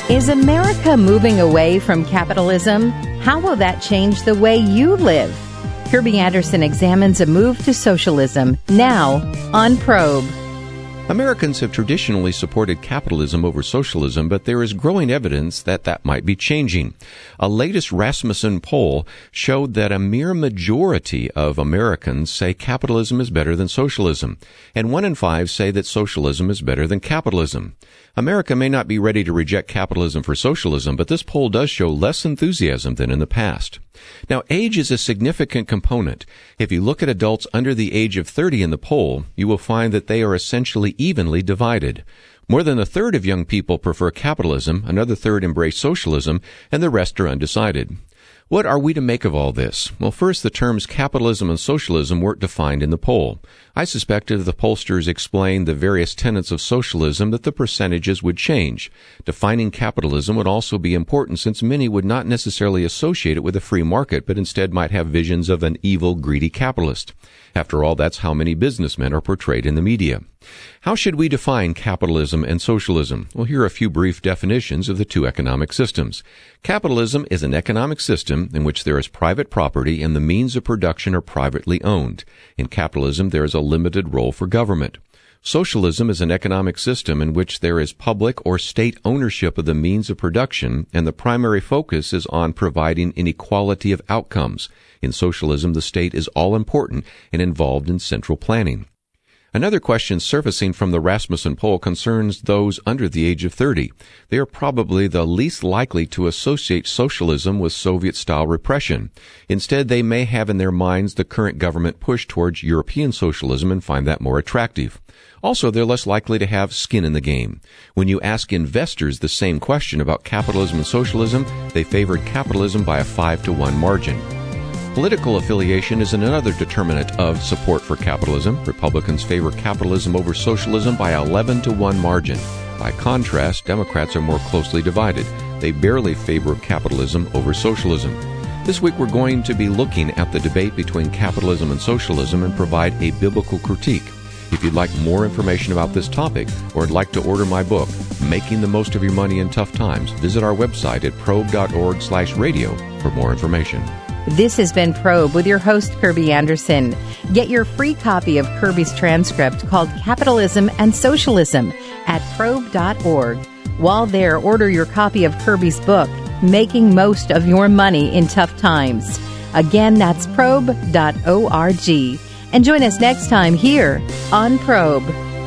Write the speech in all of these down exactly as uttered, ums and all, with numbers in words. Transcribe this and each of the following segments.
Is America moving away from capitalism? How will that change the way you live? Kirby Anderson examines a move to socialism now on Probe. Americans have traditionally supported capitalism over socialism, but there is growing evidence that that might be changing. A latest Rasmussen poll showed that a mere majority of Americans say capitalism is better than socialism, and one in five say that socialism is better than capitalism. America may not be ready to reject capitalism for socialism, but this poll does show less enthusiasm than in the past. Now, age is a significant component. If you look at adults under the age of thirty in the poll, you will find that they are essentially evenly divided. More than a third of young people prefer capitalism, another third embrace socialism, and the rest are undecided. What are we to make of all this? Well, first, the terms capitalism and socialism weren't defined in the poll. I suspect if the pollsters explained the various tenets of socialism that the percentages would change. Defining capitalism would also be important since many would not necessarily associate it with a free market, but instead might have visions of an evil, greedy capitalist. After all, that's how many businessmen are portrayed in the media. How should we define capitalism and socialism? Well, here are a few brief definitions of the two economic systems. Capitalism is an economic system in which there is private property and the means of production are privately owned. In capitalism, there is a limited role for government. Socialism is an economic system in which there is public or state ownership of the means of production, and the primary focus is on providing an equality of outcomes. In socialism, the state is all-important and involved in central planning. Another question surfacing from the Rasmussen poll concerns those under the age of thirty. They are probably the least likely to associate socialism with Soviet-style repression. Instead, they may have in their minds the current government push towards European socialism and find that more attractive. Also, they're less likely to have skin in the game. When you ask investors the same question about capitalism and socialism, they favored capitalism by a five to one margin. Political affiliation is another determinant of support for capitalism. Republicans favor capitalism over socialism by eleven to one margin. By contrast, Democrats are more closely divided. They barely favor capitalism over socialism. This week we're going to be looking at the debate between capitalism and socialism and provide a biblical critique. If you'd like more information about this topic or would like to order my book, Making the Most of Your Money in Tough Times, visit our website at probe.org slash radio for more information. This has been Probe with your host, Kirby Anderson. Get your free copy of Kirby's transcript called Capitalism and Socialism at probe dot org. While there, order your copy of Kirby's book, Making Most of Your Money in Tough Times. Again, that's probe dot org. And join us next time here on Probe.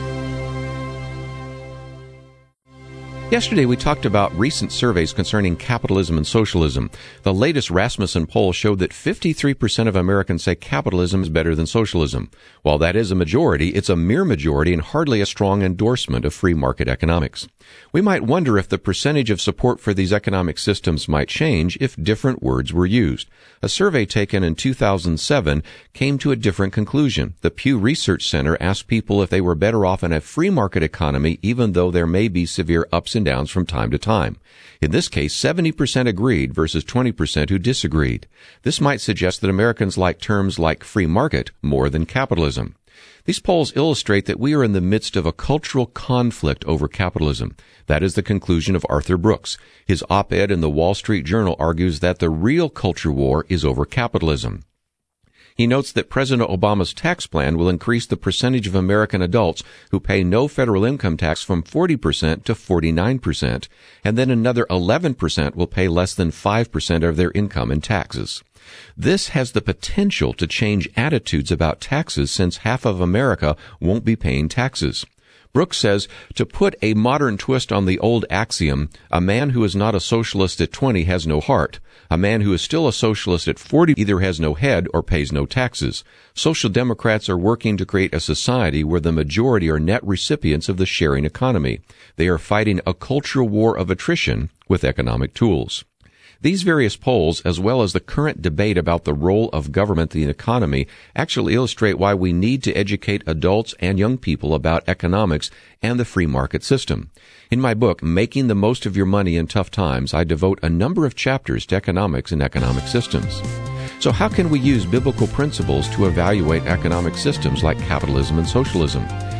Yesterday, we talked about recent surveys concerning capitalism and socialism. The latest Rasmussen poll showed that fifty-three percent of Americans say capitalism is better than socialism. While that is a majority, it's a mere majority and hardly a strong endorsement of free market economics. We might wonder if the percentage of support for these economic systems might change if different words were used. A survey taken in two thousand seven came to a different conclusion. The Pew Research Center asked people if they were better off in a free market economy, even though there may be severe ups and downs from time to time. In this case, seventy percent agreed versus twenty percent who disagreed. This might suggest that Americans like terms like free market more than capitalism. These polls illustrate that we are in the midst of a cultural conflict over capitalism. That is the conclusion of Arthur Brooks. His op-ed in the Wall Street Journal argues that the real culture war is over capitalism. He notes that President Obama's tax plan will increase the percentage of American adults who pay no federal income tax from forty percent to forty-nine percent, and then another eleven percent will pay less than five percent of their income in taxes. This has the potential to change attitudes about taxes since half of America won't be paying taxes. Brooks says, to put a modern twist on the old axiom, a man who is not a socialist at twenty has no heart. A man who is still a socialist at forty either has no head or pays no taxes. Social Democrats are working to create a society where the majority are net recipients of the sharing economy. They are fighting a cultural war of attrition with economic tools. These various polls, as well as the current debate about the role of government in the economy, actually illustrate why we need to educate adults and young people about economics and the free market system. In my book, Making the Most of Your Money in Tough Times, I devote a number of chapters to economics and economic systems. So how can we use biblical principles to evaluate economic systems like capitalism and socialism?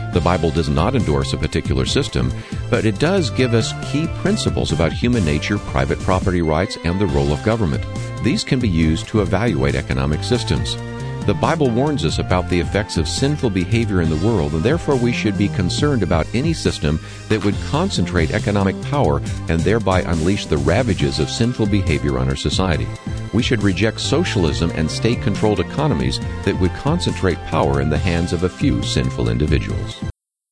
The Bible does not endorse a particular system, but it does give us key principles about human nature, private property rights, and the role of government. These can be used to evaluate economic systems. The Bible warns us about the effects of sinful behavior in the world, and therefore we should be concerned about any system that would concentrate economic power and thereby unleash the ravages of sinful behavior on our society. We should reject socialism and state-controlled economies that would concentrate power in the hands of a few sinful individuals.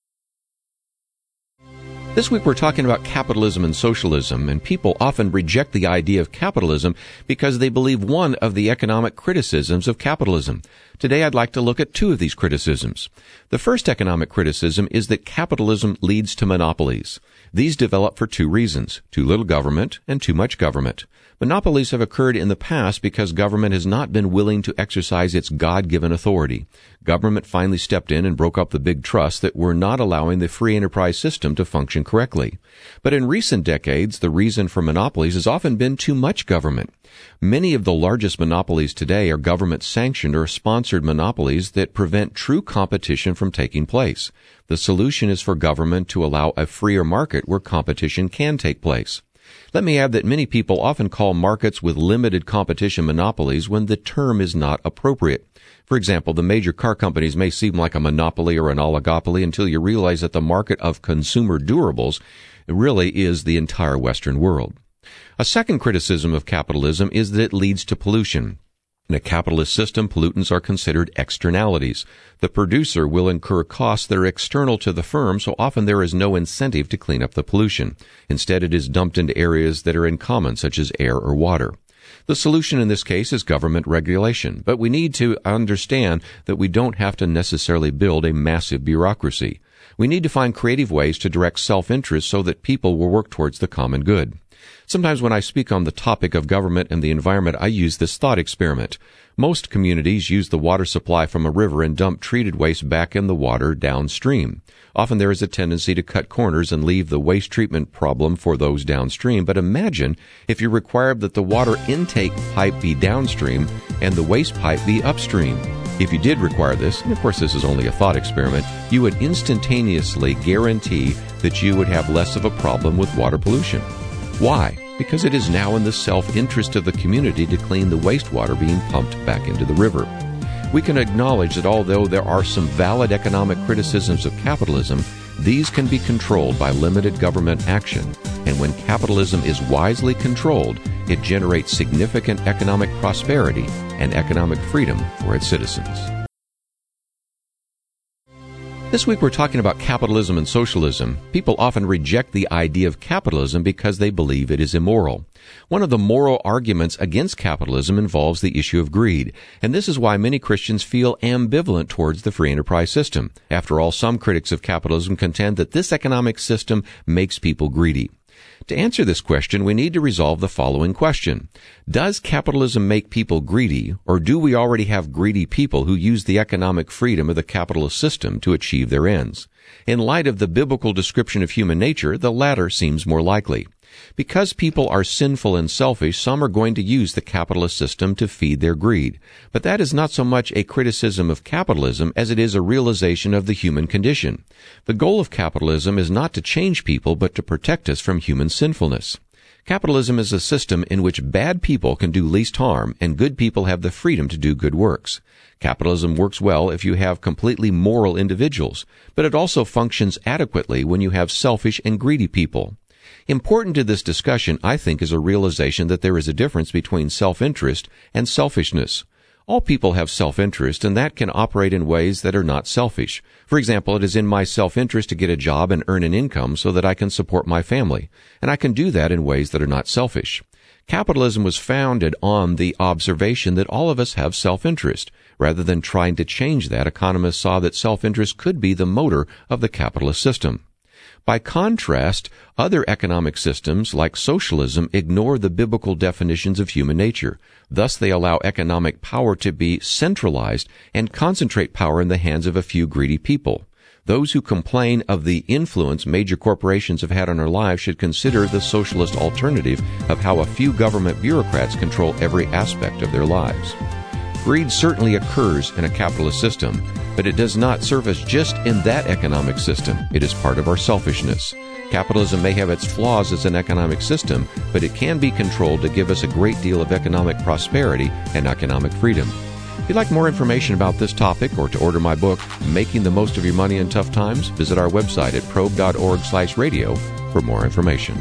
This week we're talking about capitalism and socialism, and people often reject the idea of capitalism because they believe one of the economic criticisms of capitalism. Today I'd like to look at two of these criticisms. The first economic criticism is that capitalism leads to monopolies. These develop for two reasons: too little government and too much government. Monopolies have occurred in the past because government has not been willing to exercise its God-given authority. Government finally stepped in and broke up the big trusts that were not allowing the free enterprise system to function correctly. But in recent decades, the reason for monopolies has often been too much government. Many of the largest monopolies today are government-sanctioned or sponsored monopolies that prevent true competition from taking place. The solution is for government to allow a freer market where competition can take place. Let me add that many people often call markets with limited competition monopolies when the term is not appropriate. For example, the major car companies may seem like a monopoly or an oligopoly until you realize that the market of consumer durables really is the entire Western world. A second criticism of capitalism is that it leads to pollution. In a capitalist system, pollutants are considered externalities. The producer will incur costs that are external to the firm, so often there is no incentive to clean up the pollution. Instead, it is dumped into areas that are in common, such as air or water. The solution in this case is government regulation, but we need to understand that we don't have to necessarily build a massive bureaucracy. We need to find creative ways to direct self-interest so that people will work towards the common good. Sometimes when I speak on the topic of government and the environment, I use this thought experiment. Most communities use the water supply from a river and dump treated waste back in the water downstream. Often there is a tendency to cut corners and leave the waste treatment problem for those downstream, but imagine if you required that the water intake pipe be downstream and the waste pipe be upstream. If you did require this, and of course this is only a thought experiment, you would instantaneously guarantee that you would have less of a problem with water pollution. Why? Because it is now in the self-interest of the community to clean the wastewater being pumped back into the river. We can acknowledge that although there are some valid economic criticisms of capitalism, these can be controlled by limited government action, and when capitalism is wisely controlled, it generates significant economic prosperity and economic freedom for its citizens. This week we're talking about capitalism and socialism. People often reject the idea of capitalism because they believe it is immoral. One of the moral arguments against capitalism involves the issue of greed, and this is why many Christians feel ambivalent towards the free enterprise system. After all, some critics of capitalism contend that this economic system makes people greedy. To answer this question, we need to resolve the following question. Does capitalism make people greedy, or do we already have greedy people who use the economic freedom of the capitalist system to achieve their ends? In light of the biblical description of human nature, the latter seems more likely. Because people are sinful and selfish, some are going to use the capitalist system to feed their greed. But that is not so much a criticism of capitalism as it is a realization of the human condition. The goal of capitalism is not to change people, but to protect us from human sinfulness. Capitalism is a system in which bad people can do least harm, and good people have the freedom to do good works. Capitalism works well if you have completely moral individuals, but it also functions adequately when you have selfish and greedy people. Important to this discussion, I think, is a realization that there is a difference between self-interest and selfishness. All people have self-interest, and that can operate in ways that are not selfish. For example, it is in my self-interest to get a job and earn an income so that I can support my family, and I can do that in ways that are not selfish. Capitalism was founded on the observation that all of us have self-interest. Rather than trying to change that, economists saw that self-interest could be the motor of the capitalist system. By contrast, other economic systems, like socialism, ignore the biblical definitions of human nature. Thus, they allow economic power to be centralized and concentrate power in the hands of a few greedy people. Those who complain of the influence major corporations have had on our lives should consider the socialist alternative of how a few government bureaucrats control every aspect of their lives. Greed certainly occurs in a capitalist system, but it does not surface just in that economic system. It is part of our selfishness. Capitalism may have its flaws as an economic system, but it can be controlled to give us a great deal of economic prosperity and economic freedom. If you'd like more information about this topic or to order my book, Making the Most of Your Money in Tough Times, visit our website at probe.org slash radio for more information.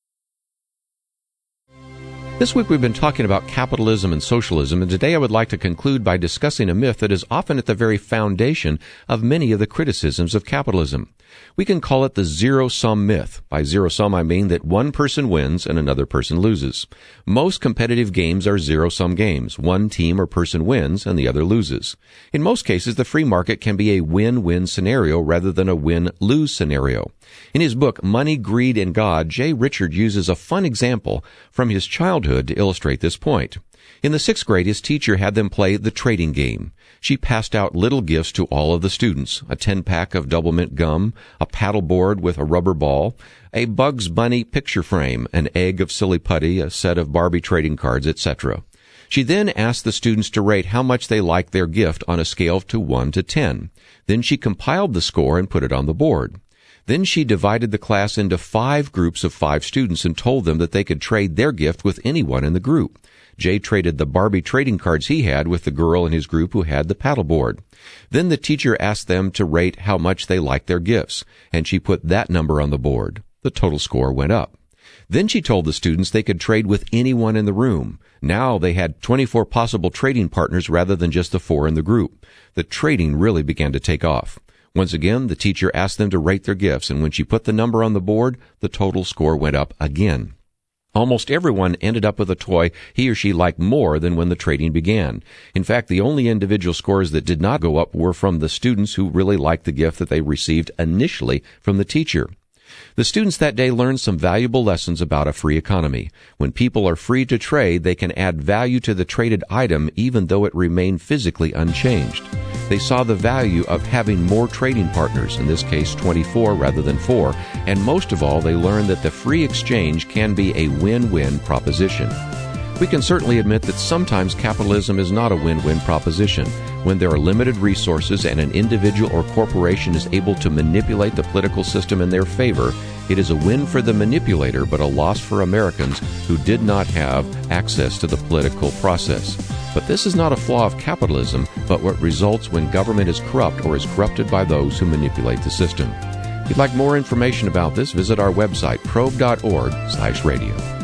This week we've been talking about capitalism and socialism, and today I would like to conclude by discussing a myth that is often at the very foundation of many of the criticisms of capitalism. We can call it the zero-sum myth. By zero-sum, I mean that one person wins and another person loses. Most competitive games are zero-sum games. One team or person wins and the other loses. In most cases, the free market can be a win-win scenario rather than a win-lose scenario. In his book, Money, Greed, and God, Jay Richard uses a fun example from his childhood to illustrate this point. In the sixth grade, his teacher had them play the trading game. She passed out little gifts to all of the students, a ten-pack of Double Mint gum, a paddle board with a rubber ball, a Bugs Bunny picture frame, an egg of silly putty, a set of Barbie trading cards, et cetera. She then asked the students to rate how much they liked their gift on a scale of one to ten. Then she compiled the score and put it on the board. Then she divided the class into five groups of five students and told them that they could trade their gift with anyone in the group. Jay traded the Barbie trading cards he had with the girl in his group who had the paddleboard. Then the teacher asked them to rate how much they liked their gifts, and she put that number on the board. The total score went up. Then she told the students they could trade with anyone in the room. Now they had twenty-four possible trading partners rather than just the four in the group. The trading really began to take off. Once again, the teacher asked them to rate their gifts, and when she put the number on the board, the total score went up again. Almost everyone ended up with a toy he or she liked more than when the trading began. In fact, the only individual scores that did not go up were from the students who really liked the gift that they received initially from the teacher. The students that day learned some valuable lessons about a free economy. When people are free to trade, they can add value to the traded item even though it remained physically unchanged. They saw the value of having more trading partners, in this case twenty-four rather than four, and most of all, they learned that the free exchange can be a win-win proposition. We can certainly admit that sometimes capitalism is not a win-win proposition. When there are limited resources and an individual or corporation is able to manipulate the political system in their favor, it is a win for the manipulator but a loss for Americans who did not have access to the political process. But this is not a flaw of capitalism, but what results when government is corrupt or is corrupted by those who manipulate the system. If you'd like more information about this, visit our website, probe.org slash radio.